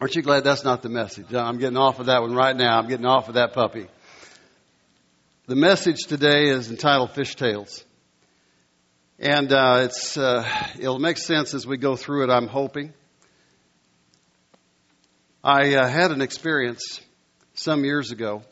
Aren't you glad that's not the message? I'm getting off of that one right now. I'm getting off of that puppy. The message today is entitled Fish Tales. And it'll make sense as we go through it, I'm hoping. I had an experience some years ago,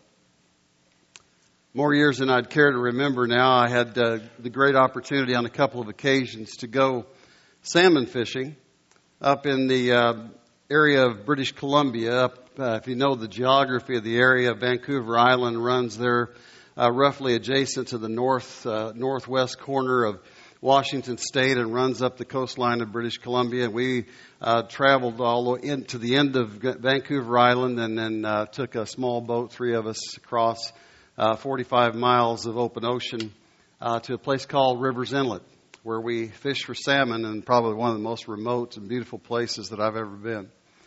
more years than I'd care to remember now. I had the great opportunity on a couple of occasions to go salmon fishing up in the area of British Columbia. If you know the geography of the area, Vancouver Island runs there roughly adjacent to the northwest corner of Washington State and runs up the coastline of British Columbia. We traveled all the way into the end of Vancouver Island and then took a small boat, three of us, across 45 miles of open ocean to a place called Rivers Inlet, where we fished for salmon, and probably one of the most remote and beautiful places that I've ever been.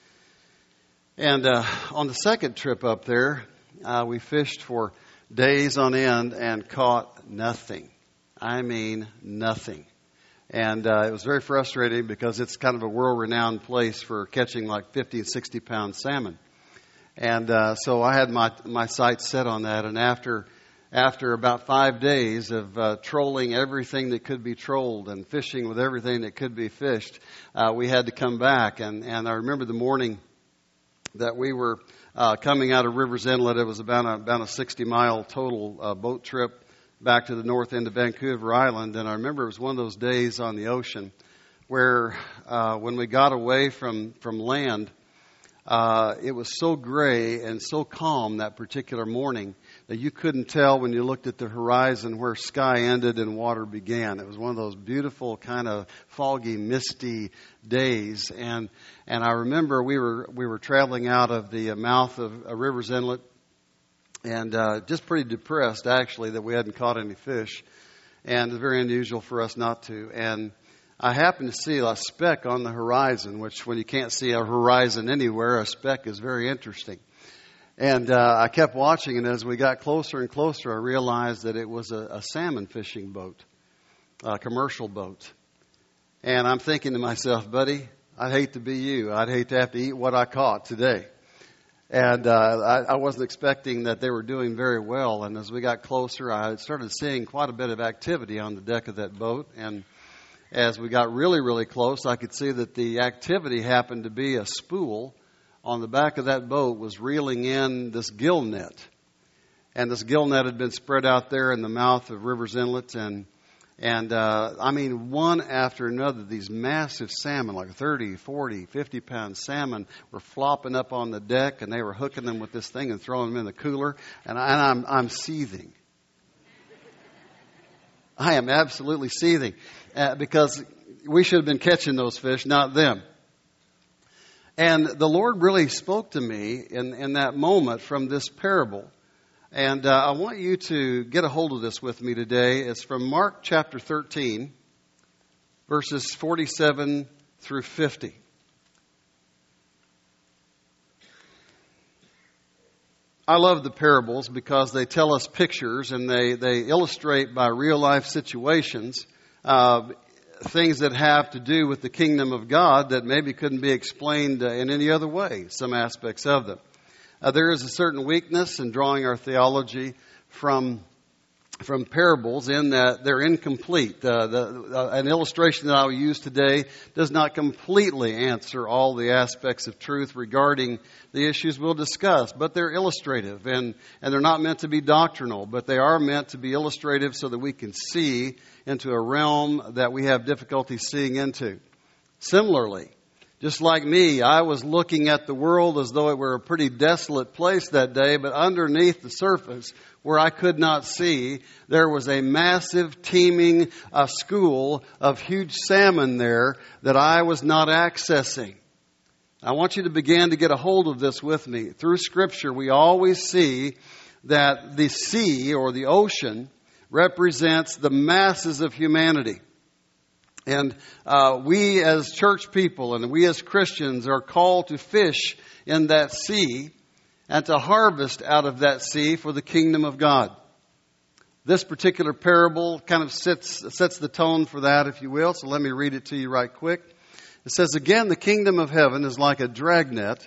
And on the second trip up there, we fished for days on end and caught nothing. I mean, nothing. And it was very frustrating because it's kind of a world-renowned place for catching like 50 and 60-pound salmon. And so I had my sights set on that. And after about 5 days of trolling everything that could be trolled and fishing with everything that could be fished, we had to come back. And I remember the morning that we were coming out of Rivers Inlet. It was about a 60-mile total boat trip back to the north end of Vancouver Island. And I remember it was one of those days on the ocean where when we got away from land, it was so gray and so calm that particular morning that you couldn't tell when you looked at the horizon where sky ended and water began. It was one of those beautiful kind of foggy, misty days. And I remember we were traveling out of the mouth of Rivers Inlet and just pretty depressed, actually, that we hadn't caught any fish. And it's very unusual for us not to. And I happened to see a speck on the horizon, which when you can't see a horizon anywhere, a speck is very interesting. And I kept watching, and as we got closer and closer, I realized that it was a salmon fishing boat, a commercial boat. And I'm thinking to myself, buddy, I'd hate to be you. I'd hate to have to eat what I caught today. And I wasn't expecting that they were doing very well. And as we got closer, I started seeing quite a bit of activity on the deck of that boat. And as we got really, really close, I could see that the activity happened to be a spool on the back of that boat was reeling in this gill net. And this gill net had been spread out there in the mouth of Rivers Inlet. And I mean, one after another, these massive salmon, like 30, 40, 50-pound salmon, were flopping up on the deck, and they were hooking them with this thing and throwing them in the cooler. And I'm seething. I am absolutely seething because we should have been catching those fish, not them. And the Lord really spoke to me in that moment from this parable. And I want you to get a hold of this with me today. It's from Mark chapter 13, verses 47 through 50. I love the parables because they tell us pictures and they illustrate by real life situations things that have to do with the kingdom of God that maybe couldn't be explained in any other way, some aspects of them. There is a certain weakness in drawing our theology from parables in that they're incomplete. An illustration that I'll use today does not completely answer all the aspects of truth regarding the issues we'll discuss, but they're illustrative and they're not meant to be doctrinal, but they are meant to be illustrative so that we can see into a realm that we have difficulty seeing into. Similarly, just like me, I was looking at the world as though it were a pretty desolate place that day, but underneath the surface, where I could not see, there was a massive, teeming school of huge salmon there that I was not accessing. I want you to begin to get a hold of this with me. Through Scripture, we always see that the sea or the ocean represents the masses of humanity. And we as church people and we as Christians are called to fish in that sea and to harvest out of that sea for the kingdom of God. This particular parable kind of sets the tone for that, if you will. So let me read it to you right quick. It says, "Again, the kingdom of heaven is like a dragnet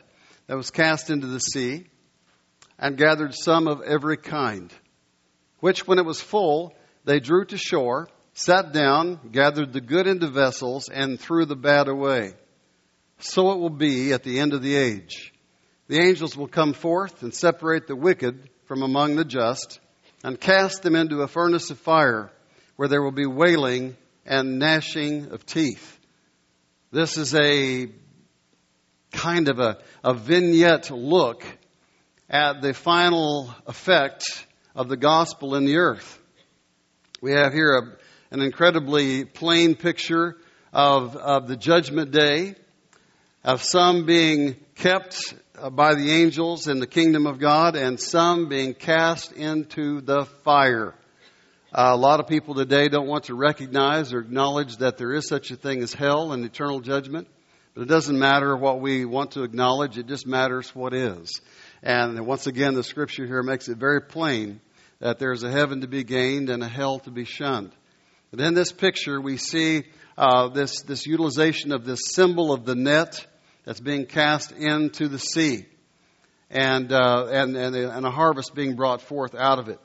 that was cast into the sea, and gathered some of every kind, which when it was full, they drew to shore, sat down, gathered the good into vessels, and threw the bad away. So it will be at the end of the age. The angels will come forth and separate the wicked from among the just, and cast them into a furnace of fire, where there will be wailing and gnashing of teeth. This is a kind of a vignette look at the final effect of the gospel in the earth. We have here an incredibly plain picture of the judgment day, of some being kept by the angels in the kingdom of God, and some being cast into the fire. A lot of people today don't want to recognize or acknowledge that there is such a thing as hell and eternal judgment. But it doesn't matter what we want to acknowledge. It just matters what is. And once again, the scripture here makes it very plain that there's a heaven to be gained and a hell to be shunned. But in this picture, we see this utilization of this symbol of the net that's being cast into the sea, and a harvest being brought forth out of it.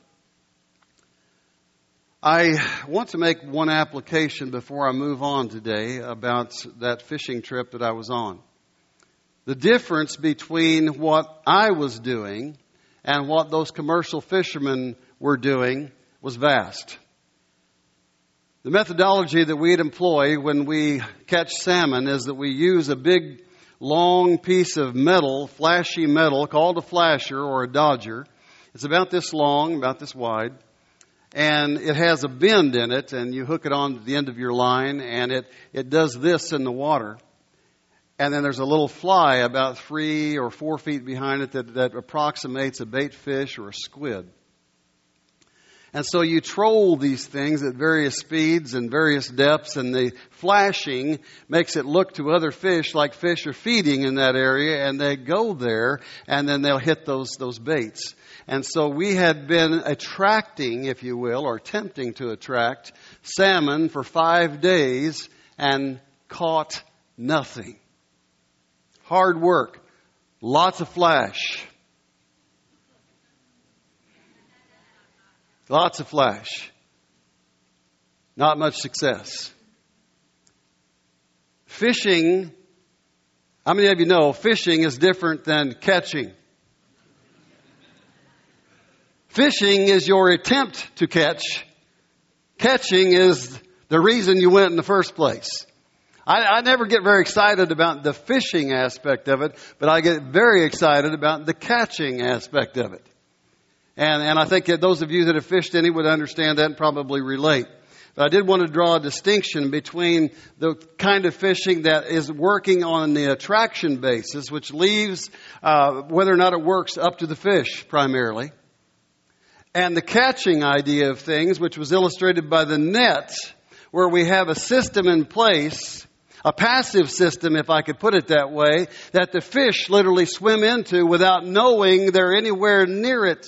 I want to make one application before I move on today about that fishing trip that I was on. The difference between what I was doing and what those commercial fishermen were doing was vast. The methodology that we'd employ when we catch salmon is that we use a big, long piece of metal, flashy metal, called a flasher or a dodger. It's about this long, about this wide. And it has a bend in it, and you hook it on to the end of your line, and it does this in the water. And then there's a little fly about 3 or 4 feet behind it that approximates a bait fish or a squid. And so you troll these things at various speeds and various depths, and the flashing makes it look to other fish like fish are feeding in that area, and they go there, and then they'll hit those baits. And so we had been attracting, if you will, or attempting to attract salmon for 5 days and caught nothing. Hard work. Lots of flash. Lots of flash. Not much success. Fishing, how many of you know fishing is different than catching? Fishing is your attempt to catch. Catching is the reason you went in the first place. I never get very excited about the fishing aspect of it, but I get very excited about the catching aspect of it. And I think that those of you that have fished any would understand that and probably relate. But I did want to draw a distinction between the kind of fishing that is working on the attraction basis, which leaves whether or not it works up to the fish primarily, and the catching idea of things, which was illustrated by the net, where we have a system in place, a passive system, if I could put it that way, that the fish literally swim into without knowing they're anywhere near it.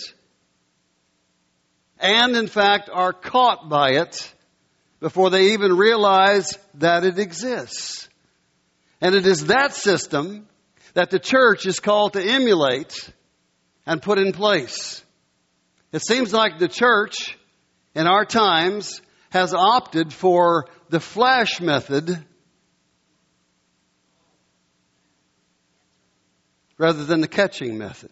And, in fact, are caught by it before they even realize that it exists. And it is that system that the church is called to emulate and put in place. It seems like the church in our times has opted for the flash method rather than the catching method.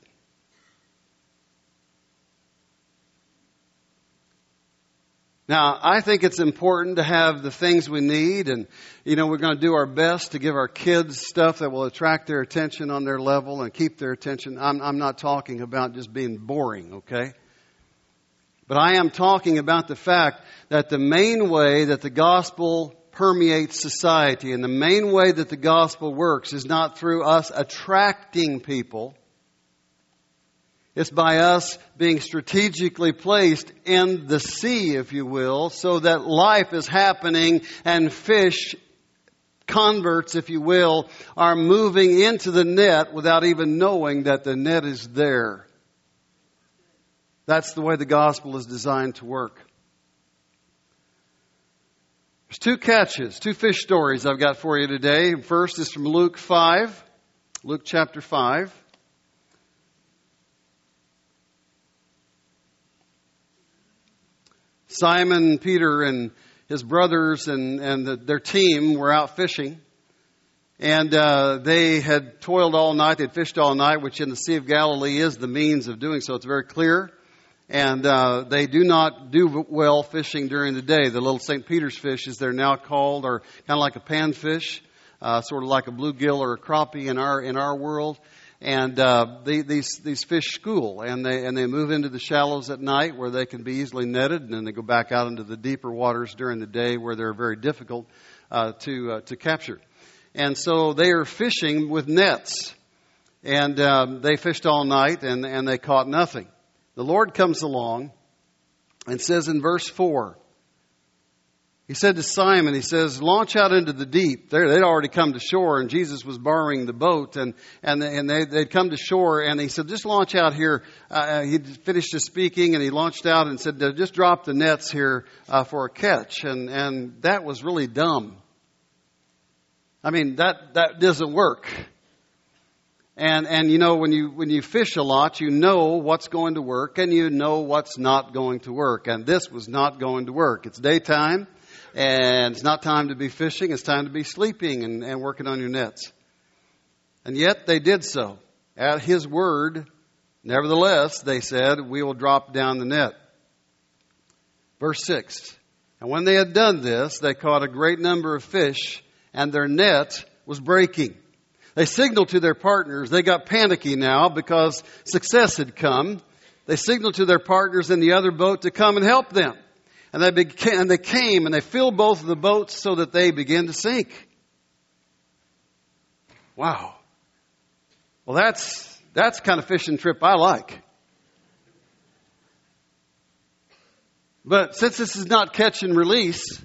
Now, I think it's important to have the things we need, and, we're going to do our best to give our kids stuff that will attract their attention on their level and keep their attention. I'm not talking about just being boring, okay? But I am talking about the fact that the main way that the gospel permeates society and the main way that the gospel works is not through us attracting people. It's by us being strategically placed in the sea, if you will, so that life is happening and fish, converts, if you will, are moving into the net without even knowing that the net is there. That's the way the gospel is designed to work. There's 2 catches, 2 fish stories I've got for you today. First is from Luke 5, Luke chapter 5. Simon, Peter, and his brothers and their team were out fishing. And they had toiled all night. They'd fished all night, which in the Sea of Galilee is the means of doing so. It's very clear. And they do not do well fishing during the day. The little St. Peter's fish, as they're now called, are kind of like a panfish, sort of like a bluegill or a crappie in our world. And these fish school, and they move into the shallows at night where they can be easily netted, and then they go back out into the deeper waters during the day where they're very difficult to capture. And so they are fishing with nets, and they fished all night, and they caught nothing. The Lord comes along and says in verse 4, He said to Simon, He says, launch out into the deep. They'd already come to shore, and Jesus was borrowing the boat, and they'd come to shore, and He said, just launch out here. He'd finished his speaking, and He launched out and said, just drop the nets here for a catch. And that was really dumb. I mean, that doesn't work. And you know, when you fish a lot, you know what's going to work and you know what's not going to work. And this was not going to work. It's daytime, and it's not time to be fishing. It's time to be sleeping and working on your nets. And yet they did so. At His word, nevertheless, they said, we will drop down the net. Verse 6. And when they had done this, they caught a great number of fish, and their net was breaking. They signaled to their partners. They got panicky now because success had come. They signaled to their partners in the other boat to come and help them. And they came and they filled both of the boats so that they began to sink. Wow. Well, that's the kind of fishing trip I like. But since this is not catch and release,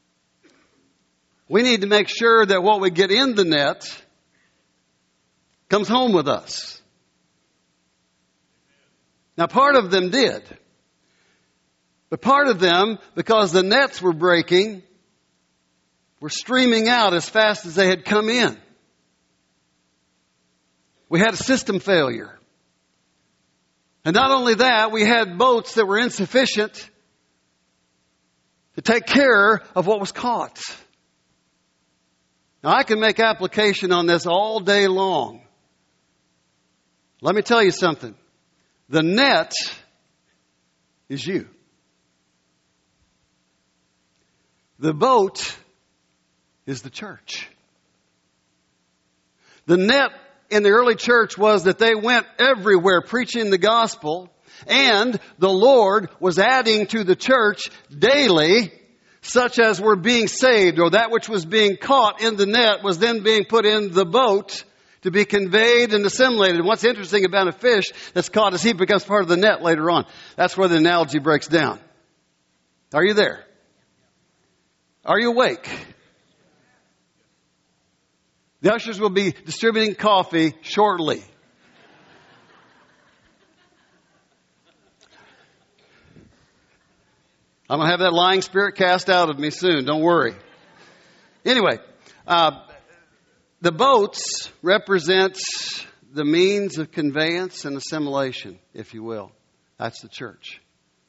we need to make sure that what we get in the net comes home with us. Now, part of them did. But part of them, because the nets were breaking, were streaming out as fast as they had come in. We had a system failure. And not only that, we had boats that were insufficient to take care of what was caught. Now, I can make application on this all day long. Let me tell you something. The net is you. The boat is the church. The net in the early church was that they went everywhere preaching the gospel, and the Lord was adding to the church daily such as were being saved, or that which was being caught in the net was then being put in the boat to be conveyed and assimilated. And what's interesting about a fish that's caught is he becomes part of the net later on. That's where the analogy breaks down. Are you there? Are you awake? The ushers will be distributing coffee shortly. I'm going to have that lying spirit cast out of me soon. Don't worry. Anyway, the boats represent the means of conveyance and assimilation, if you will. That's the church.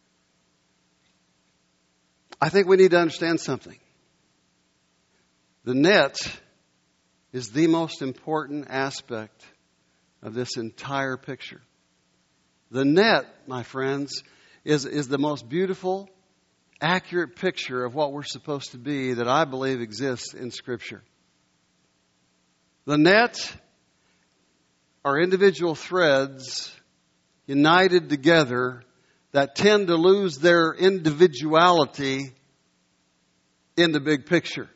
I think we need to understand something. The net is the most important aspect of this entire picture. The net, my friends, is the most beautiful, accurate picture of what we're supposed to be that I believe exists in Scripture. The net are individual threads united together that tend to lose their individuality in the big picture.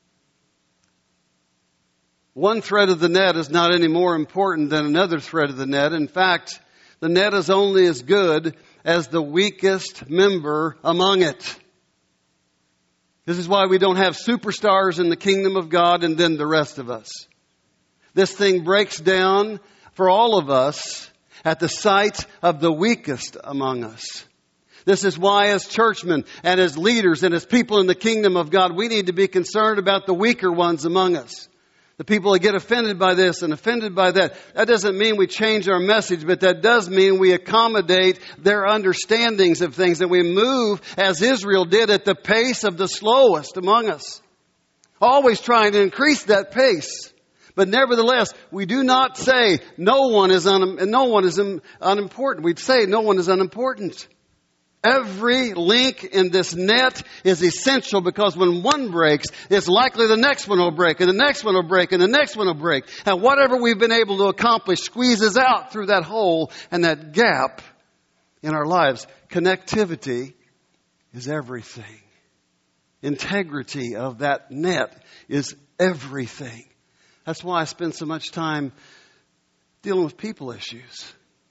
One thread of the net is not any more important than another thread of the net. In fact, the net is only as good as the weakest member among it. This is why we don't have superstars in the kingdom of God and then the rest of us. This thing breaks down for all of us at the sight of the weakest among us. This is why as churchmen and as leaders and as people in the kingdom of God, we need to be concerned about the weaker ones among us. The people that get offended by this and offended by that, that doesn't mean we change our message, but that does mean we accommodate their understandings of things, and we move as Israel did at the pace of the slowest among us. Always trying to increase that pace. But nevertheless, we do not say no one is unimportant. We'd say no one is unimportant. Every link in this net is essential, because when one breaks, it's likely the next one will break, and the next one will break, and the next one will break. And whatever we've been able to accomplish squeezes out through that hole and that gap in our lives. Connectivity is everything. Integrity of that net is everything. That's why I spend so much time dealing with people issues.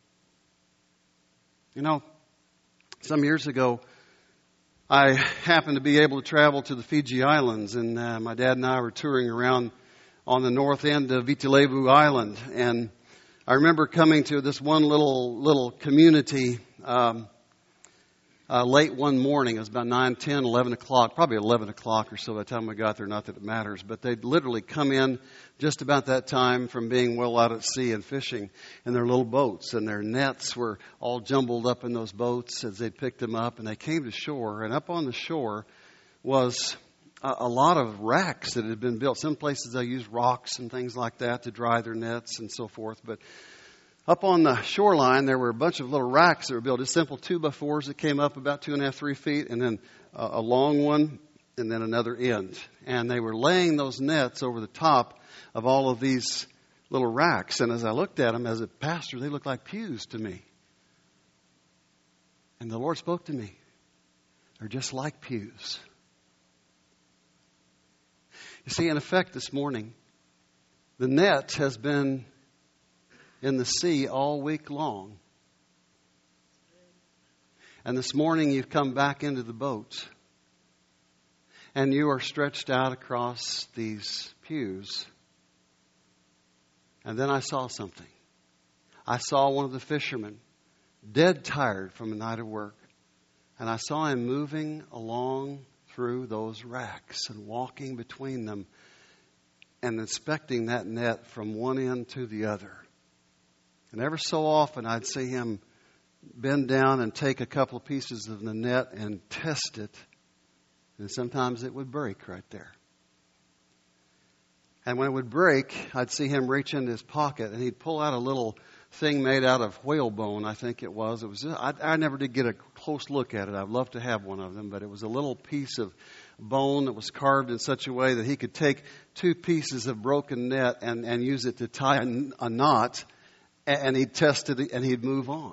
You know, some years ago, I happened to be able to travel to the Fiji Islands, and my dad and I were touring around on the north end of Viti Levu Island. And I remember coming to this one little community late one morning. It was about 9, 10, 11 o'clock, probably 11 o'clock or so by the time we got there. Not that it matters, but they'd literally come in just about that time from being well out at sea and fishing in their little boats. And their nets were all jumbled up in those boats as they picked them up. And they came to shore. And up on the shore was a lot of racks that had been built. Some places they used rocks and things like that to dry their nets and so forth. But up on the shoreline, there were a bunch of little racks that were built. Just simple 2x4s that came up about 2.5, 3 feet. And then a long one and then another end. And they were laying those nets over the top of all of these little racks. And as I looked at them as a pastor, they looked like pews to me. And the Lord spoke to me. They're just like pews. You see, in effect this morning, the net has been in the sea all week long. And this morning you've come back into the boat. And you are stretched out across these pews. And then I saw something. I saw one of the fishermen, dead tired from a night of work. And I saw him moving along through those racks and walking between them and inspecting that net from one end to the other. And ever so often I'd see him bend down and take a couple of pieces of the net and test it. And sometimes it would break right there. And when it would break, I'd see him reach into his pocket and he'd pull out a little thing made out of whalebone, I think it was. I never did get a close look at it. I'd love to have one of them, but it was a little piece of bone that was carved in such a way that he could take 2 pieces of broken net and use it to tie a knot, and he'd test it and he'd move on.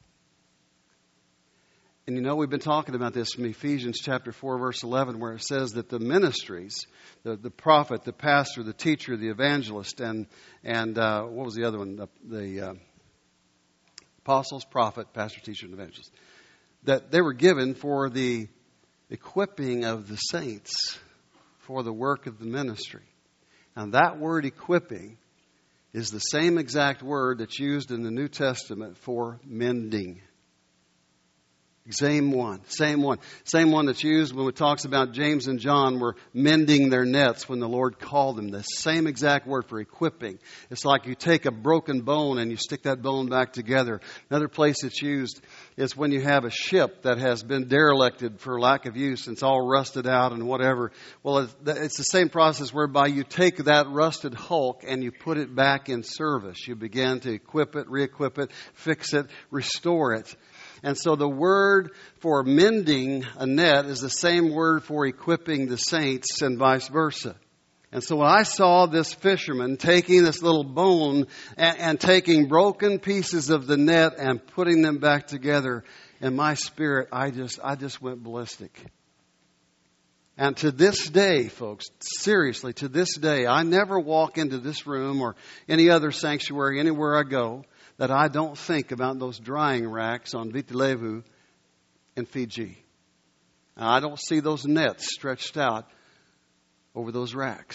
And you know, we've been talking about this from Ephesians chapter 4, verse 11, where it says that the ministries, the prophet, the pastor, the teacher, the evangelist, and what was the other one? The apostles, prophet, pastor, teacher, and evangelist, that they were given for the equipping of the saints for the work of the ministry. And that word equipping is the same exact word that's used in the New Testament for mending. Same one that's used when it talks about James and John were mending their nets when the Lord called them. The same exact word for equipping. It's like you take a broken bone and you stick that bone back together. Another place it's used is when you have a ship that has been derelicted for lack of use and it's all rusted out and whatever. Well, it's the same process whereby you take that rusted hulk and you put it back in service. You begin to equip it, re-equip it, fix it, restore it. And so the word for mending a net is the same word for equipping the saints and vice versa. And so when I saw this fisherman taking this little bone and taking broken pieces of the net and putting them back together, in my spirit, I just went ballistic. And to this day, folks, seriously, to this day, I never walk into this room or any other sanctuary anywhere I go that I don't think about those drying racks on Viti Levu in Fiji. And I don't see those nets stretched out over those racks.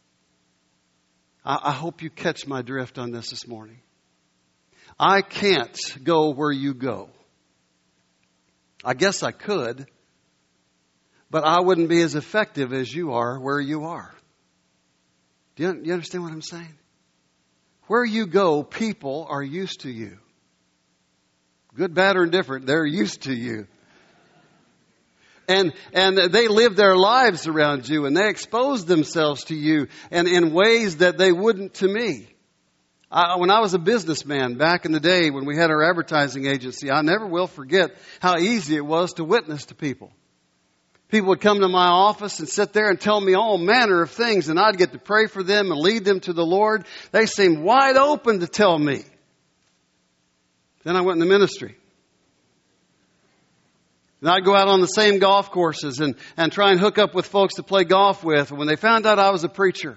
I hope you catch my drift on this morning. I can't go where you go. I guess I could, but I wouldn't be as effective as you are where you are. Do you understand what I'm saying? Where you go, people are used to you. Good, bad, or indifferent, they're used to you. And they live their lives around you, and they expose themselves to you and in ways that they wouldn't to me. When I was a businessman back in the day when we had our advertising agency, I never will forget how easy it was to witness to people. People would come to my office and sit there and tell me all manner of things, and I'd get to pray for them and lead them to the Lord. They seemed wide open to tell me. Then I went into ministry. And I'd go out on the same golf courses and try and hook up with folks to play golf with. And when they found out I was a preacher,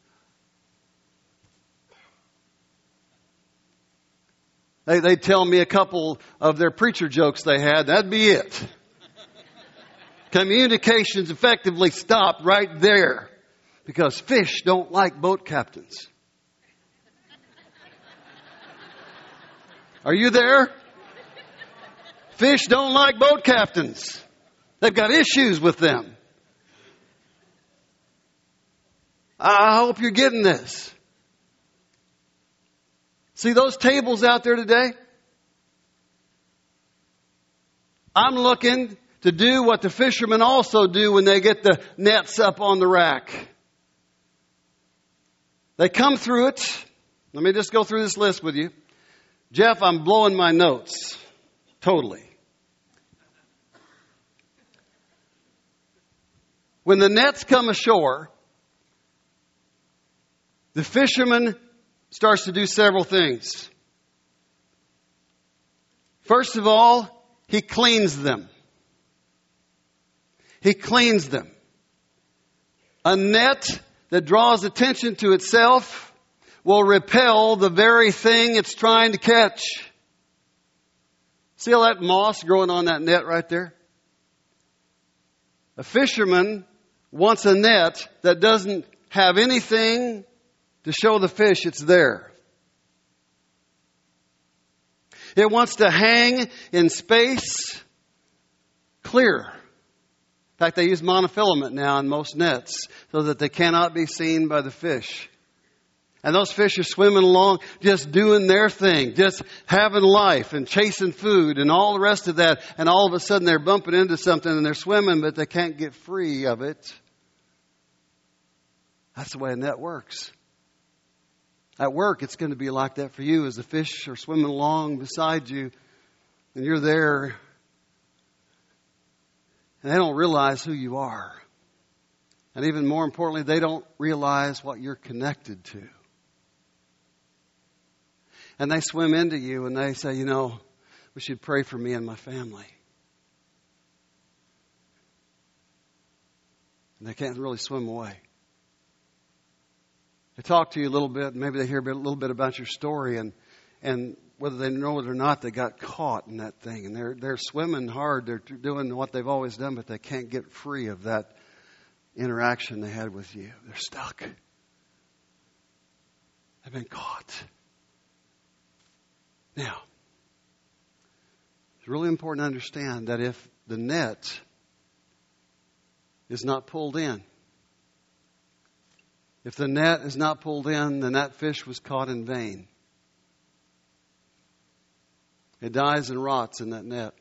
they'd tell me a couple of their preacher jokes they had. That'd be it. Communications effectively stopped right there because fish don't like boat captains. Are you there? Fish don't like boat captains. They've got issues with them. I hope you're getting this. See those tables out there today? I'm looking to do what the fishermen also do when they get the nets up on the rack. They come through it. Let me just go through this list with you. Jeff, I'm blowing my notes. Totally. When the nets come ashore, the fisherman starts to do several things. First of all, he cleans them. He cleans them. A net that draws attention to itself will repel the very thing it's trying to catch. See all that moss growing on that net right there? A fisherman wants a net that doesn't have anything to show the fish it's there. It wants to hang in space clear. In fact, they use monofilament now in most nets so that they cannot be seen by the fish. And those fish are swimming along, just doing their thing, just having life and chasing food and all the rest of that. And all of a sudden they're bumping into something and they're swimming, but they can't get free of it. That's the way a net works. At work, it's going to be like that for you as the fish are swimming along beside you and you're there and they don't realize who you are. And even more importantly, they don't realize what you're connected to. And they swim into you and they say, we should pray for me and my family. And they can't really swim away. They talk to you a little bit, maybe they hear a little bit about your story, and whether they know it or not, they got caught in that thing. And they're swimming hard, they're doing what they've always done, but they can't get free of that interaction they had with you. They're stuck. They've been caught. Now, it's really important to understand that if the net is not pulled in, if the net is not pulled in, then that fish was caught in vain. It dies and rots in that net.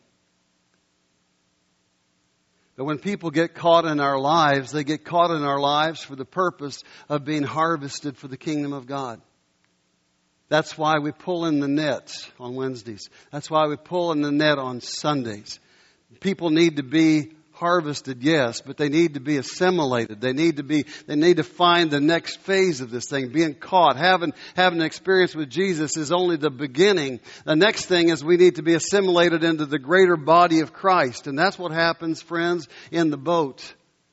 But when people get caught in our lives, they get caught in our lives for the purpose of being harvested for the kingdom of God. That's why we pull in the net on Wednesdays. That's why we pull in the net on Sundays. People need to be harvested, yes, but they need to be assimilated. They need to find the next phase of this thing. Being caught, having an experience with Jesus is only the beginning. The next thing is we need to be assimilated into the greater body of Christ. And that's what happens, friends, in the boat.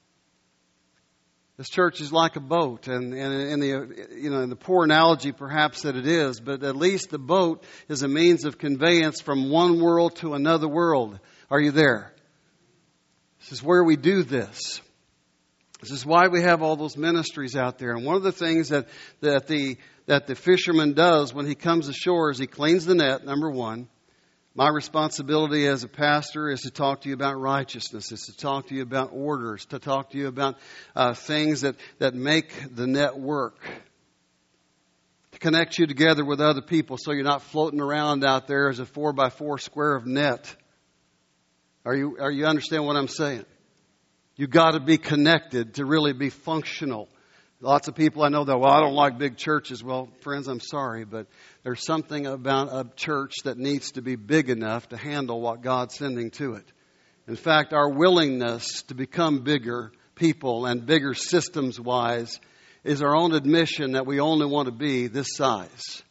This church is like a boat, and in the poor analogy perhaps that it is, but at least the boat is a means of conveyance from one world to another world. Are you there? This is where we do this. This is why we have all those ministries out there. And one of the things that the fisherman does when he comes ashore is he cleans the net, number one. My responsibility as a pastor is to talk to you about righteousness, is to talk to you about orders, to talk to you about things that make the net work, to connect you together with other people so you're not floating around out there as a 4x4 square of net. Are you understand what I'm saying? You've got to be connected to really be functional. Lots of people I know that, well, I don't like big churches. Well, friends, I'm sorry, but there's something about a church that needs to be big enough to handle what God's sending to it. In fact, our willingness to become bigger people and bigger systems-wise is our own admission that we only want to be this size.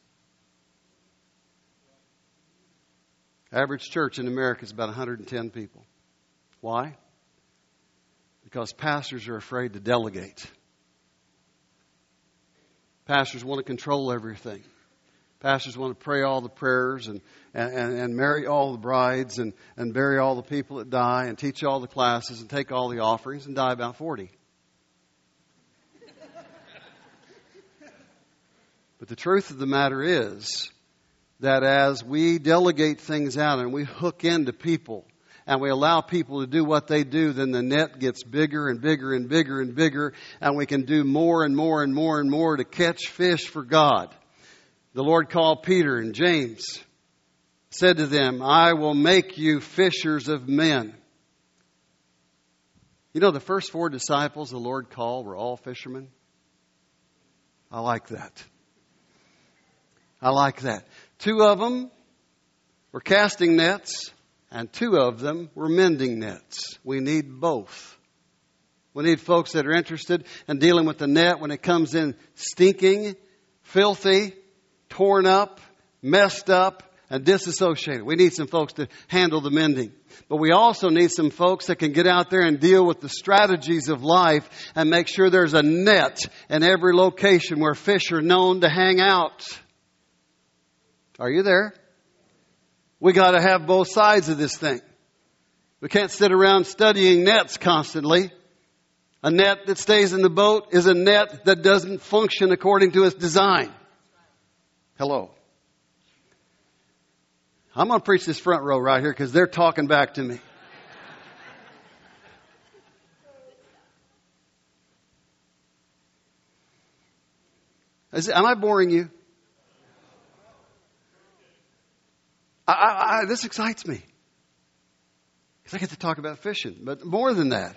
Average church in America is about 110 people. Why? Because pastors are afraid to delegate. Pastors want to control everything. Pastors want to pray all the prayers and marry all the brides and bury all the people that die and teach all the classes and take all the offerings and die about 40. But the truth of the matter is that as we delegate things out and we hook into people and we allow people to do what they do, then the net gets bigger and bigger and bigger and bigger, and we can do more and more and more and more to catch fish for God. The Lord called Peter and James, said to them, I will make you fishers of men. You know, the first 4 disciples the Lord called were all fishermen. I like that. I like that. 2 of them were casting nets, and 2 of them were mending nets. We need both. We need folks that are interested in dealing with the net when it comes in stinking, filthy, torn up, messed up, and disassociated. We need some folks to handle the mending. But we also need some folks that can get out there and deal with the strategies of life and make sure there's a net in every location where fish are known to hang out. Are you there? We got to have both sides of this thing. We can't sit around studying nets constantly. A net that stays in the boat is a net that doesn't function according to its design. Hello. I'm going to preach this front row right here because they're talking back to me. Am I boring you? This excites me. Because I get to talk about fishing. But more than that.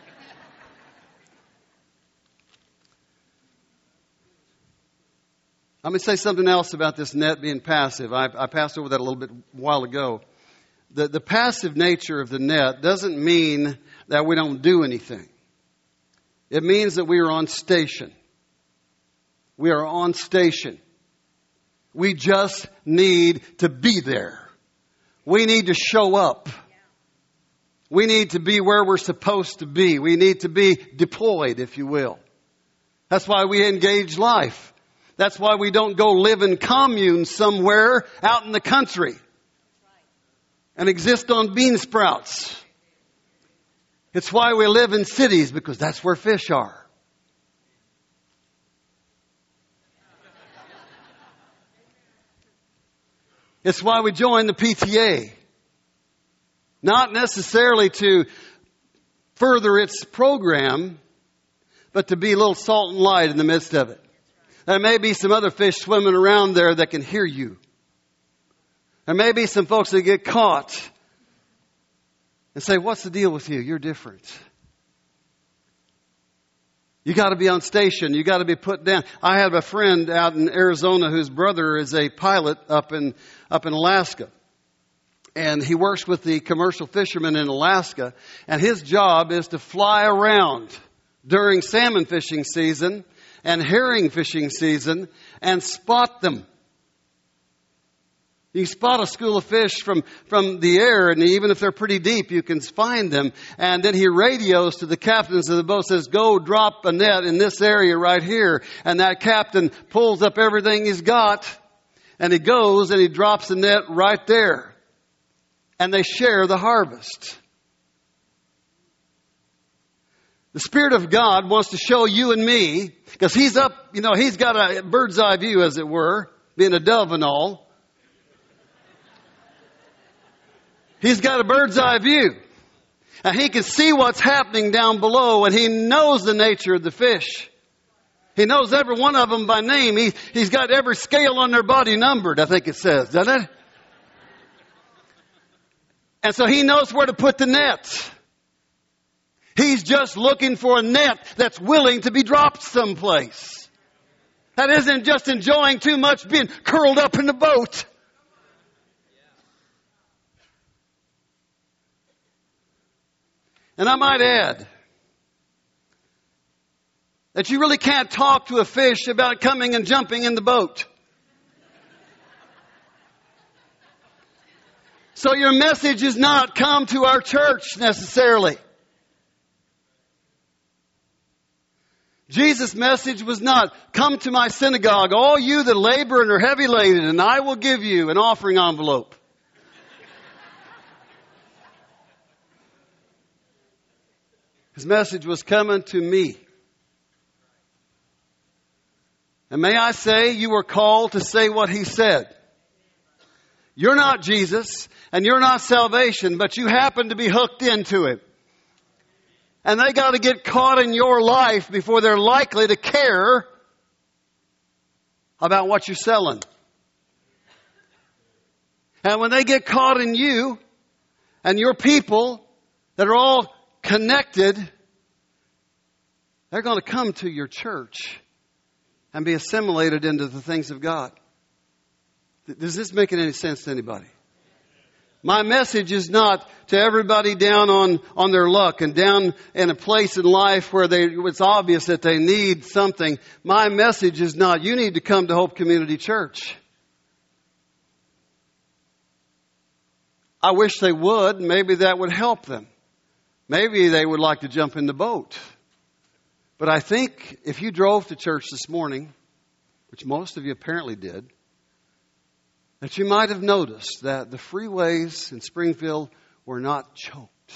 Let me say something else about this net being passive. I passed over that a little bit a while ago. The passive nature of the net doesn't mean that we don't do anything. It means that we are on station. We are on station. We just need to be there. We need to show up. We need to be where we're supposed to be. We need to be deployed, if you will. That's why we engage life. That's why we don't go live in communes somewhere out in the country and exist on bean sprouts. It's why we live in cities, because that's where fish are. It's why we join the PTA. Not necessarily to further its program, but to be a little salt and light in the midst of it. There may be some other fish swimming around there that can hear you. There may be some folks that get caught and say, what's the deal with you? You're different. You got to be on station. You got to be put down. I have a friend out in Arizona whose brother is a pilot up in Alaska. And he works with the commercial fishermen in Alaska. And his job is to fly around during salmon fishing season and herring fishing season and spot them. You spot a school of fish from the air, and even if they're pretty deep, you can find them. And then he radios to the captains of the boat, says, go drop a net in this area right here. And that captain pulls up everything he's got, and he goes and he drops the net right there. And they share the harvest. The Spirit of God wants to show you and me, because He's up, He's got a bird's eye view, as it were, being a dove and all. He's got a bird's eye view. And he can see what's happening down below, and he knows the nature of the fish. He knows every one of them by name. He's got every scale on their body numbered, I think it says, doesn't it? And so he knows where to put the net. He's just looking for a net that's willing to be dropped someplace. That isn't just enjoying too much being curled up in the boat. And I might add that you really can't talk to a fish about coming and jumping in the boat. So your message is not come to our church necessarily. Jesus' message was not, come to my synagogue, all you that labor and are heavy laden, and I will give you an offering envelope. His message was coming to me. And may I say, you were called to say what he said. You're not Jesus, and you're not salvation, but you happen to be hooked into it. And they got to get caught in your life before they're likely to care about what you're selling. And when they get caught in you and your people that are all connected, they're going to come to your church and be assimilated into the things of God. Does this make any sense to anybody? My message is not to everybody down on their luck and down in a place in life where it's obvious that they need something. My message is not, you need to come to Hope Community Church. I wish they would. Maybe that would help them. Maybe they would like to jump in the boat. But I think if you drove to church this morning, which most of you apparently did, that you might have noticed that the freeways in Springfield were not choked.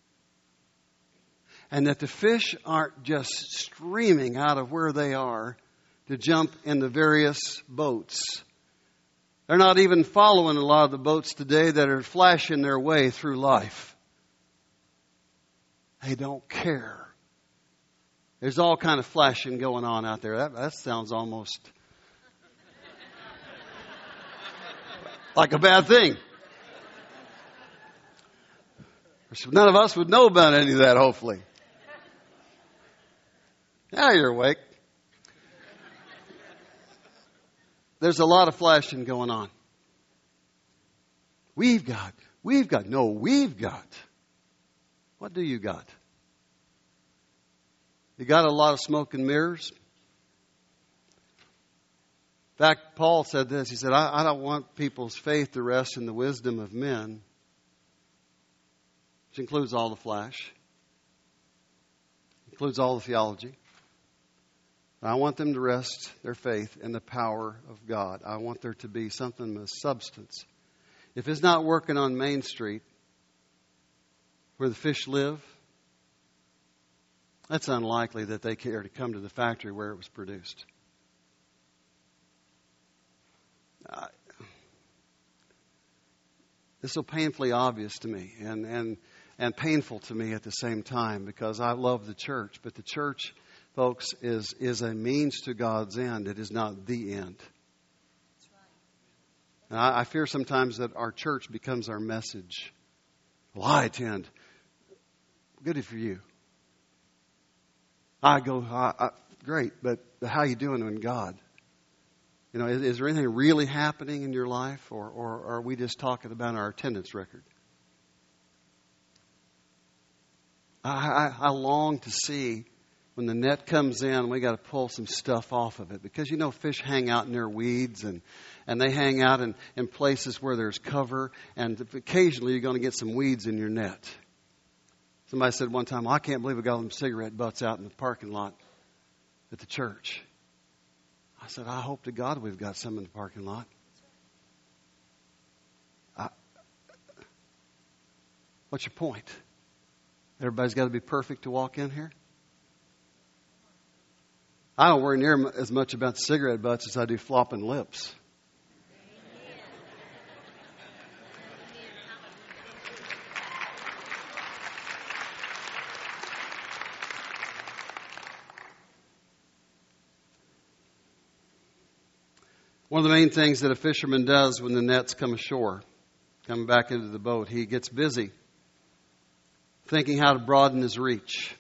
And that the fish aren't just streaming out of where they are to jump in the various boats. They're not even following a lot of the boats today that are flashing their way through life. They don't care. There's all kind of flashing going on out there. That sounds almost like a bad thing. None of us would know about any of that, hopefully. Now you're awake. There's a lot of flashing going on. We've got. What do you got? You got a lot of smoke and mirrors? In fact, Paul said this. He said, I don't want people's faith to rest in the wisdom of men, which includes all the flash, includes all the theology. I want them to rest their faith in the power of God. I want there to be something of substance. If it's not working on Main Street, where the fish live, that's unlikely that they care to come to the factory where it was produced. This is so painfully obvious to me and painful to me at the same time, because I love the church. But the church, folks, is a means to God's end. It is not the end. And I fear sometimes that our church becomes our message. Well, I attend. Good for you. I go, great, but how are you doing in God? You know, is there anything really happening in your life, or are we just talking about our attendance record? I long to see when the net comes in, we got to pull some stuff off of it, because you know fish hang out near weeds and they hang out in places where there's cover, and occasionally you're going to get some weeds in your net. Somebody said one time, I can't believe we got them cigarette butts out in the parking lot at the church. I said, I hope to God we've got some in the parking lot. What's your point? Everybody's got to be perfect to walk in here? I don't worry near as much about the cigarette butts as I do flopping lips. One of the main things that a fisherman does when the nets come ashore, coming back into the boat, he gets busy thinking how to broaden his reach.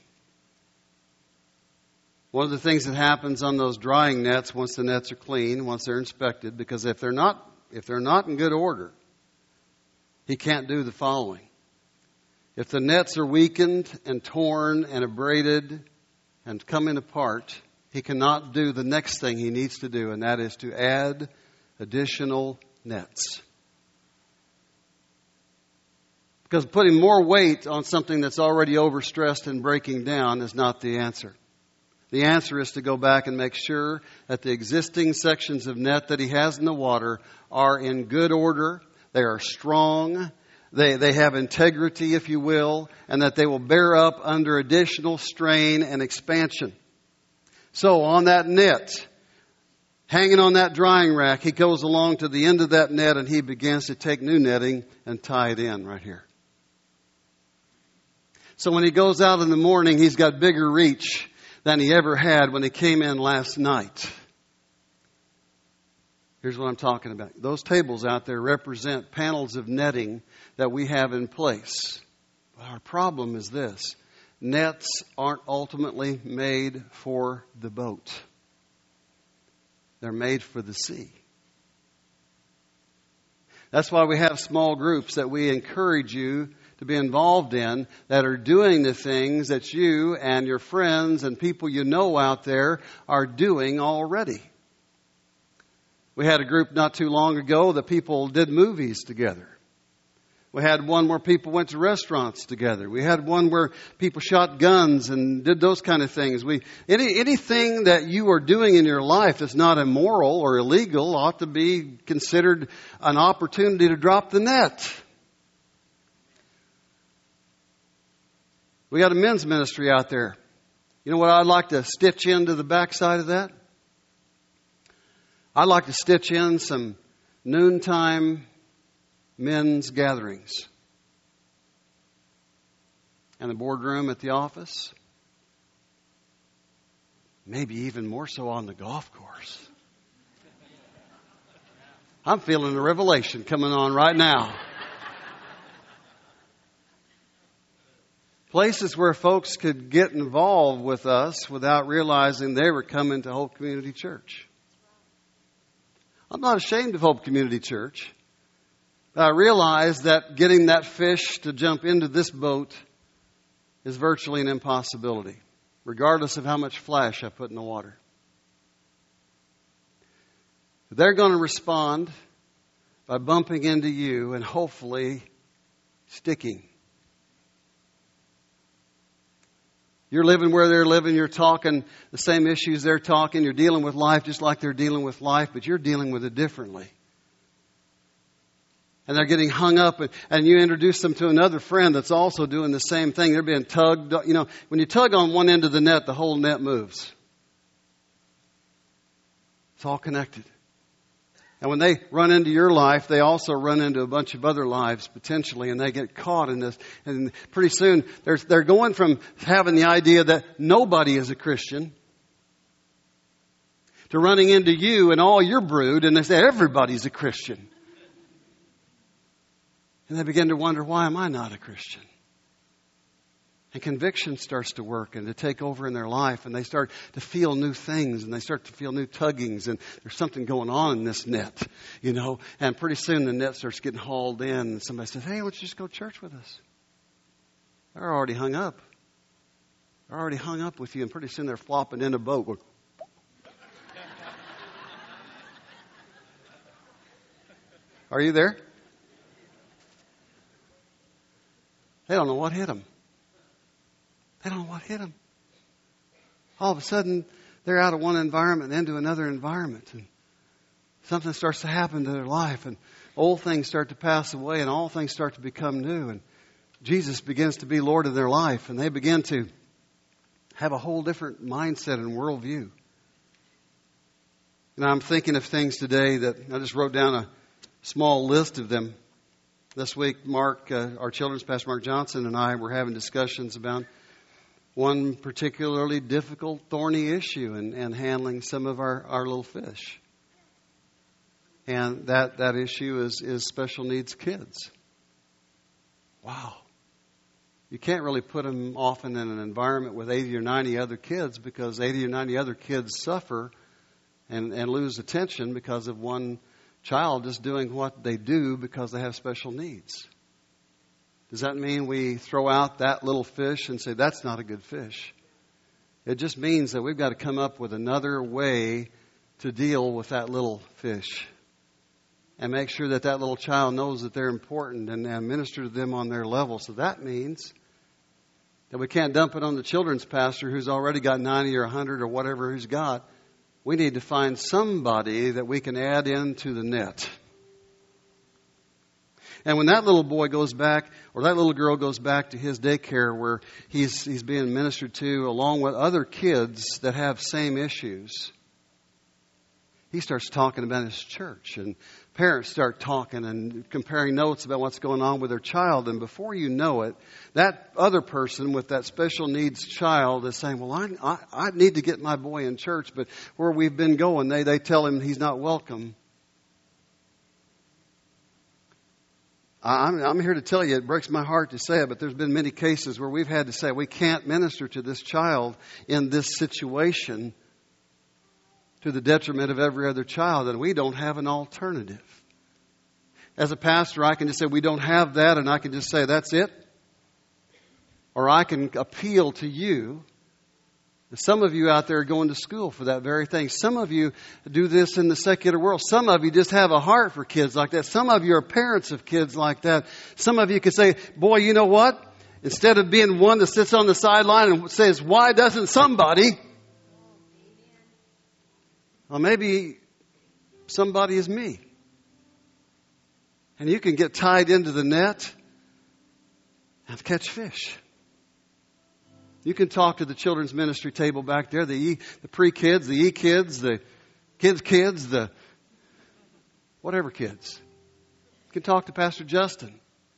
One of the things that happens on those drying nets, once the nets are clean, once they're inspected, because if they're not in good order, he can't do the following. If the nets are weakened and torn and abraded and coming apart, he cannot do the next thing he needs to do, and that is to add additional nets. Because putting more weight on something that's already overstressed and breaking down is not the answer. The answer is to go back and make sure that the existing sections of net that he has in the water are in good order, they are strong, they have integrity, if you will, and that they will bear up under additional strain and expansion. So on that net, hanging on that drying rack, he goes along to the end of that net and he begins to take new netting and tie it in right here. So when he goes out in the morning, he's got bigger reach than he ever had when he came in last night. Here's what I'm talking about. Those tables out there represent panels of netting that we have in place. But our problem is this. Nets aren't ultimately made for the boat. They're made for the sea. That's why we have small groups that we encourage you to be involved in that are doing the things that you and your friends and people you know out there are doing already. We had a group not too long ago that people did movies together. We had one where people went to restaurants together. We had one where people shot guns and did those kind of things. Anything that you are doing in your life that's not immoral or illegal ought to be considered an opportunity to drop the net. We got a men's ministry out there. You know what I'd like to stitch into the backside of that? I'd like to stitch in some noontime men's gatherings. And the boardroom at the office. Maybe even more so on the golf course. I'm feeling a revelation coming on right now. Places where folks could get involved with us without realizing they were coming to Hope Community Church. I'm not ashamed of Hope Community Church. But I realize that getting that fish to jump into this boat is virtually an impossibility, regardless of how much flash I put in the water. They're going to respond by bumping into you and hopefully sticking. You're living where they're living. You're talking the same issues they're talking. You're dealing with life just like they're dealing with life, but you're dealing with it differently. And they're getting hung up, and you introduce them to another friend that's also doing the same thing. They're being tugged. You know, when you tug on one end of the net, the whole net moves. It's all connected. And when they run into your life, they also run into a bunch of other lives potentially, and they get caught in this. And pretty soon, they're going from having the idea that nobody is a Christian to running into you and all your brood, and they say everybody's a Christian. And they begin to wonder, why am I not a Christian? And conviction starts to work and to take over in their life. And they start to feel new things. And they start to feel new tuggings. And there's something going on in this net, you know. And pretty soon the net starts getting hauled in. And somebody says, hey, why don't you just go to church with us? They're already hung up. They're already hung up with you. And pretty soon they're flopping in a boat going, are you there? They don't know what hit them. They don't know what hit them. All of a sudden, they're out of one environment and into another environment. And something starts to happen to their life. And old things start to pass away and all things start to become new. And Jesus begins to be Lord of their life. And they begin to have a whole different mindset and worldview. And I'm thinking of things today that I just wrote down a small list of them. This week, Mark, our children's pastor, Mark Johnson, and I were having discussions about one particularly difficult, thorny issue and handling some of our little fish. And that issue is special needs kids. Wow. You can't really put them often in an environment with 80 or 90 other kids, because 80 or 90 other kids suffer and lose attention because of one child just doing what they do because they have special needs. Does that mean we throw out that little fish and say that's not a good fish? It just means that we've got to come up with another way to deal with that little fish and make sure that little child knows that they're important and minister to them on their level. So that means that we can't dump it on the children's pastor who's already got 90 or 100 or whatever he's got. We need to find somebody that we can add into the net. And when that little boy goes back, or that little girl goes back to his daycare where he's being ministered to along with other kids that have same issues, he starts talking about his church, and parents start talking and comparing notes about what's going on with their child. And before you know it, that other person with that special needs child is saying, well, I need to get my boy in church, but where we've been going, they tell him he's not welcome. I'm here to tell you, it breaks my heart to say it, but there's been many cases where we've had to say we can't minister to this child in this situation to the detriment of every other child, and we don't have an alternative. As a pastor, I can just say we don't have that, and I can just say that's it. Or I can appeal to you. Some of you out there are going to school for that very thing. Some of you do this in the secular world. Some of you just have a heart for kids like that. Some of you are parents of kids like that. Some of you can say, boy, you know what? Instead of being one that sits on the sideline and says, why doesn't somebody? Well, maybe somebody is me. And you can get tied into the net and catch fish. You can talk to the children's ministry table back there, the pre-kids, the E-kids, the kids, the whatever kids. You can talk to Pastor Justin.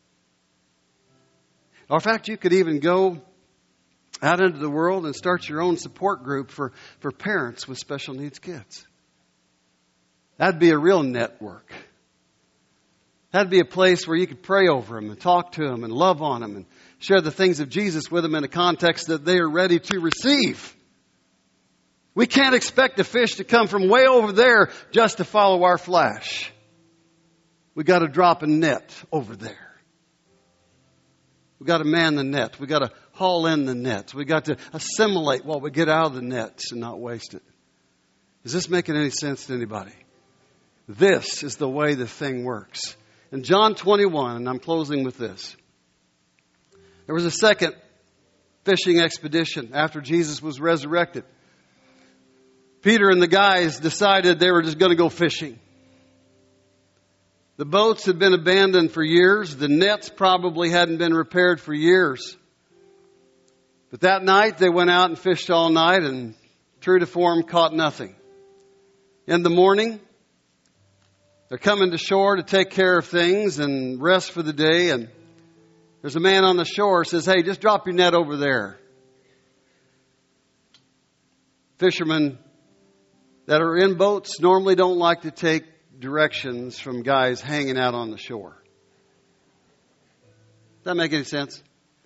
Or in fact, you could even go out into the world and start your own support group for parents with special needs kids. That'd be a real network. That'd be a place where you could pray over them and talk to them and love on them and share the things of Jesus with them in a context that they are ready to receive. We can't expect a fish to come from way over there just to follow our flash. We got to drop a net over there. We got to man the net. We got to haul in the nets. We got to assimilate what we get out of the nets and not waste it. Is this making any sense to anybody? This is the way the thing works. In John 21, and I'm closing with this. There was a second fishing expedition after Jesus was resurrected. Peter and the guys decided they were just going to go fishing. The boats had been abandoned for years. The nets probably hadn't been repaired for years. But that night they went out and fished all night and, true to form, caught nothing. In the morning, they're coming to shore to take care of things and rest for the day. And there's a man on the shore who says, hey, just drop your net over there. Fishermen that are in boats normally don't like to take directions from guys hanging out on the shore. Does that make any sense?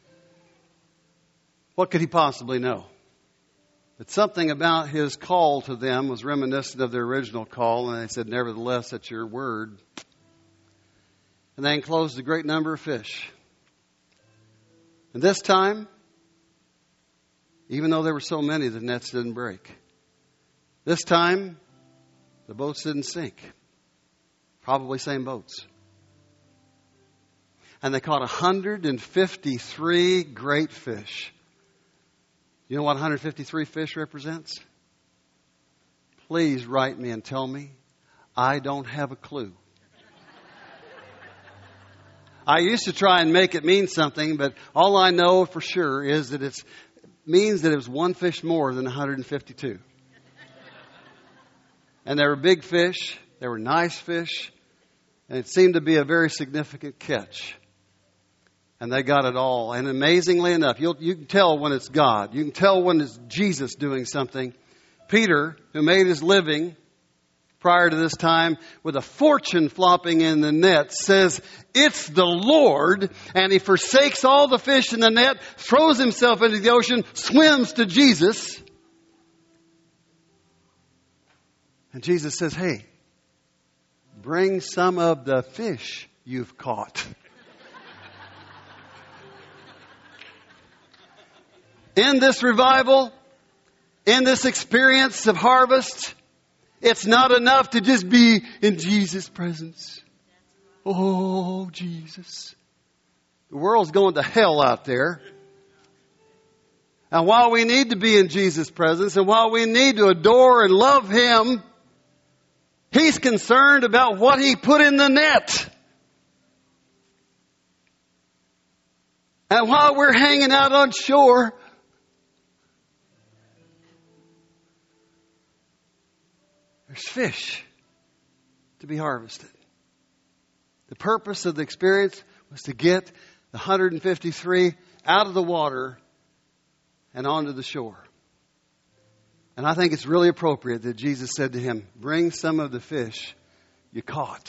What could he possibly know? But something about his call to them was reminiscent of their original call, and they said, nevertheless, at your word. And they enclosed a great number of fish. And this time, even though there were so many, the nets didn't break. This time, the boats didn't sink. Probably same boats. And they caught 153 great fish. You know what 153 fish represents? Please write me and tell me. I don't have a clue. I used to try and make it mean something, but all I know for sure is that it means that it was one fish more than 152. And they were big fish. They were nice fish. And it seemed to be a very significant catch. And they got it all. And amazingly enough, you can tell when it's God. You can tell when it's Jesus doing something. Peter, who made his living prior to this time with a fortune flopping in the net says, it's the Lord, and he forsakes all the fish in the net, throws himself into the ocean, swims to Jesus. And Jesus says, hey, bring some of the fish you've caught. In this revival, in this experience of harvest, it's not enough to just be in Jesus' presence. Oh, Jesus. The world's going to hell out there. And while we need to be in Jesus' presence, and while we need to adore and love Him, He's concerned about what He put in the net. And while we're hanging out on shore, there's fish to be harvested. The purpose of the experience was to get the 153 out of the water and onto the shore. And I think it's really appropriate that Jesus said to him, bring some of the fish you caught.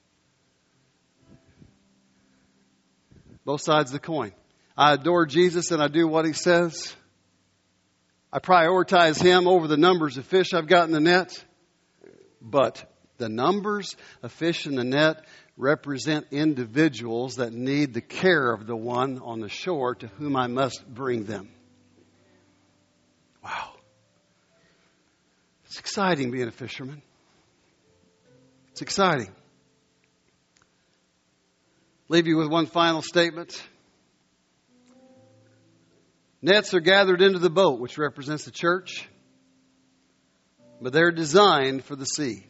Both sides of the coin. I adore Jesus and I do what He says. I prioritize Him over the numbers of fish I've got in the net. But the numbers of fish in the net represent individuals that need the care of the one on the shore to whom I must bring them. Wow. It's exciting being a fisherman. It's exciting. Leave you with one final statement. Nets are gathered into the boat, which represents the church, but they're designed for the sea.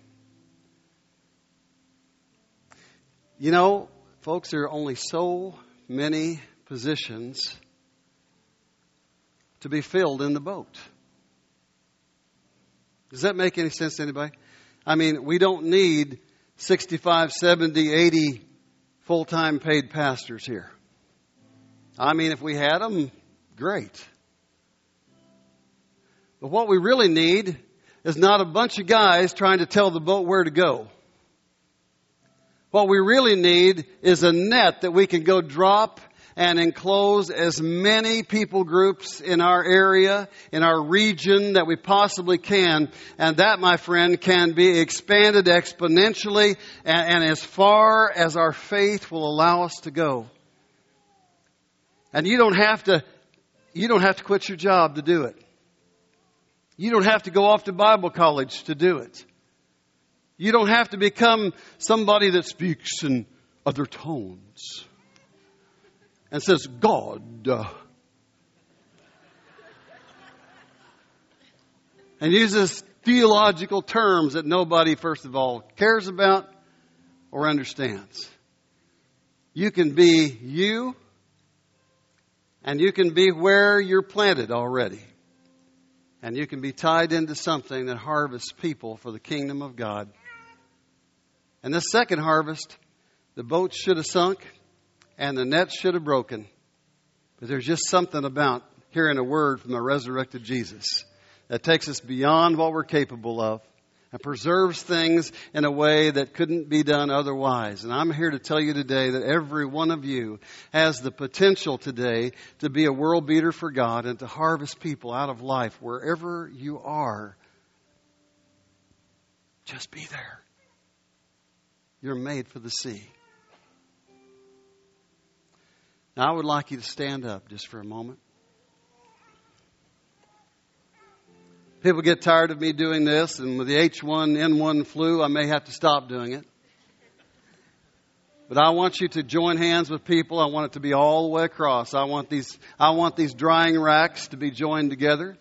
You know, folks, there are only so many positions to be filled in the boat. Does that make any sense to anybody? I mean, we don't need 65, 70, 80 full-time paid pastors here. I mean, if we had them, great. But what we really need is not a bunch of guys trying to tell the boat where to go. What we really need is a net that we can go drop and enclose as many people groups in our area, in our region that we possibly can. And that, my friend, can be expanded exponentially and as far as our faith will allow us to go. And you don't have to quit your job to do it. You don't have to go off to Bible college to do it. You don't have to become somebody that speaks in other tones and says, God. And uses theological terms that nobody, first of all, cares about or understands. You can be you, and you can be where you're planted already. And you can be tied into something that harvests people for the kingdom of God. And this second harvest, the boat should have sunk and the net should have broken. But there's just something about hearing a word from the resurrected Jesus that takes us beyond what we're capable of and preserves things in a way that couldn't be done otherwise. And I'm here to tell you today that every one of you has the potential today to be a world beater for God and to harvest people out of life wherever you are. Just be there. You're made for the sea. Now, I would like you to stand up just for a moment. People get tired of me doing this, and with the H1N1 flu, I may have to stop doing it. But I want you to join hands with people. I want it to be all the way across. I want these drying racks to be joined together.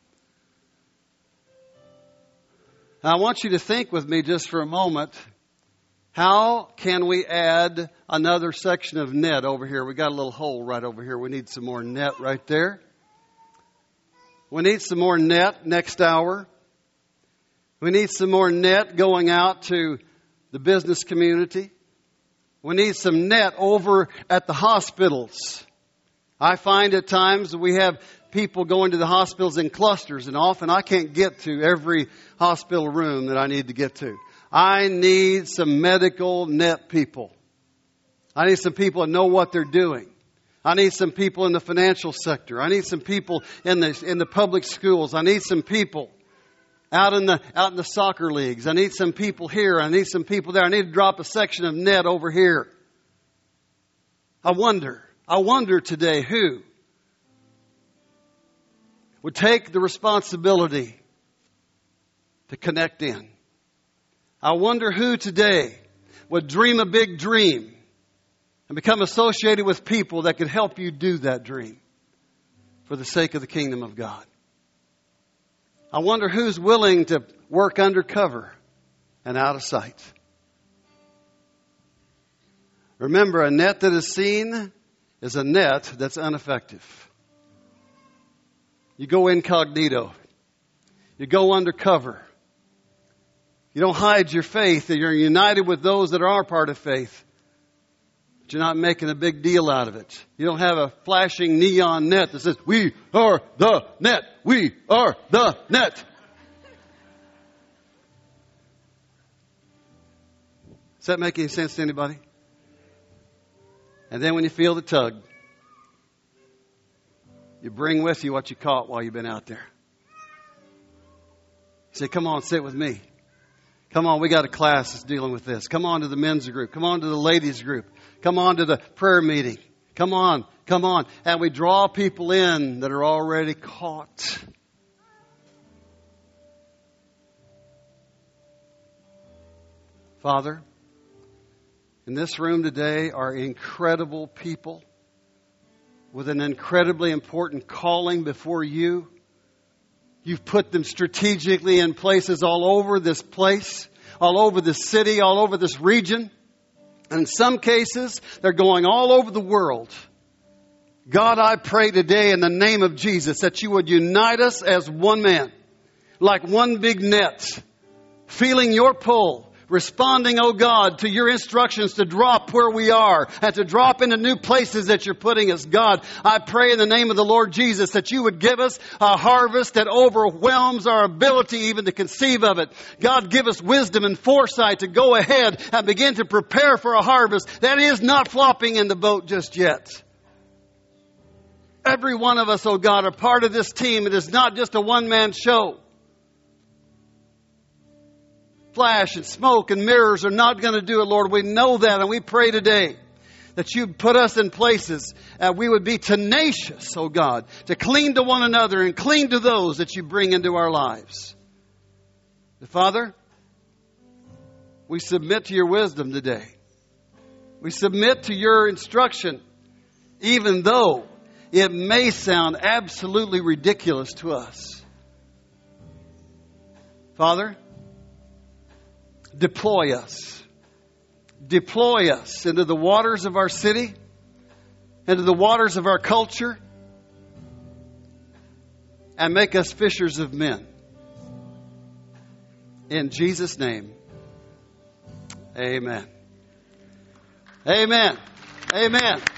And I want you to think with me just for a moment. How can we add another section of net over here? We got a little hole right over here. We need some more net right there. We need some more net next hour. We need some more net going out to the business community. We need some net over at the hospitals. I find at times we have people going to the hospitals in clusters, and often I can't get to every hospital room that I need to get to. I need some medical net people. I need some people that know what they're doing. I need some people in the financial sector. I need some people in the public schools. I need some people out in the soccer leagues. I need some people here. I need some people there. I need to drop a section of net over here. I wonder today who would take the responsibility to connect in. I wonder who today would dream a big dream and become associated with people that could help you do that dream for the sake of the kingdom of God. I wonder who's willing to work undercover and out of sight. Remember, a net that is seen is a net that's ineffective. You go incognito. You go undercover. You don't hide your faith. You're united with those that are part of faith. But you're not making a big deal out of it. You don't have a flashing neon net that says, "We are the net. We are the net." Does that make any sense to anybody? And then when you feel the tug, you bring with you what you caught while you've been out there. You say, "Come on, sit with me. Come on, we got a class that's dealing with this. Come on to the men's group. Come on to the ladies group. Come on to the prayer meeting. Come on, come on." And we draw people in that are already caught. Father, in this room today are incredible people with an incredibly important calling before you. You've put them strategically in places all over this place, all over this city, all over this region. And in some cases, they're going all over the world. God, I pray today in the name of Jesus that you would unite us as one man, like one big net, feeling your pull, responding, oh God, to your instructions to drop where we are and to drop into new places that you're putting us. God, I pray in the name of the Lord Jesus that you would give us a harvest that overwhelms our ability even to conceive of it. God, give us wisdom and foresight to go ahead and begin to prepare for a harvest that is not flopping in the boat just yet. Every one of us, oh God, are part of this team. It is not just a one-man show. Flash and smoke and mirrors are not going to do it, Lord. We know that, and we pray today that you put us in places and we would be tenacious, oh God, to cling to one another and cling to those that you bring into our lives. Father, we submit to your wisdom today. We submit to your instruction, even though it may sound absolutely ridiculous to us. Father, deploy us. Deploy us into the waters of our city, into the waters of our culture, and make us fishers of men. In Jesus' name, amen. Amen. Amen.